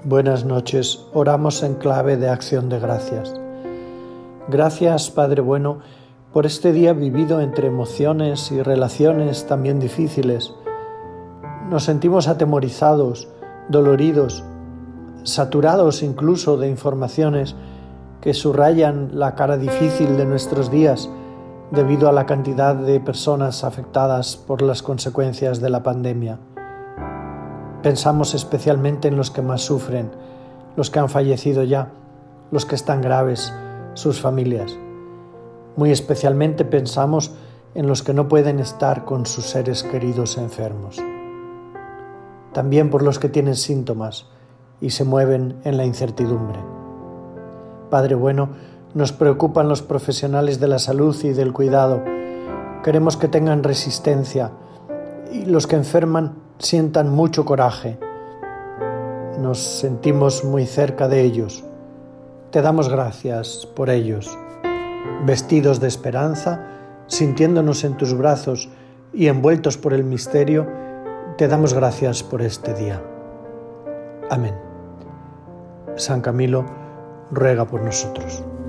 Buenas noches, oramos en clave de acción de gracias. Gracias, Padre bueno, por este día vivido entre emociones y relaciones también difíciles. Nos sentimos atemorizados, doloridos, saturados incluso de informaciones que subrayan la cara difícil de nuestros días debido a la cantidad de personas afectadas por las consecuencias de la pandemia. Pensamos especialmente en los que más sufren, los que han fallecido ya, los que están graves, sus familias. Muy especialmente pensamos en los que no pueden estar con sus seres queridos enfermos. También por los que tienen síntomas y se mueven en la incertidumbre. Padre bueno, nos preocupan los profesionales de la salud y del cuidado. Queremos que tengan resistencia y los que enferman sientan mucho coraje. Nos sentimos muy cerca de ellos. Te damos gracias por ellos. Vestidos de esperanza, sintiéndonos en tus brazos y envueltos por el misterio, te damos gracias por este día. Amén. San Camilo, ruega por nosotros.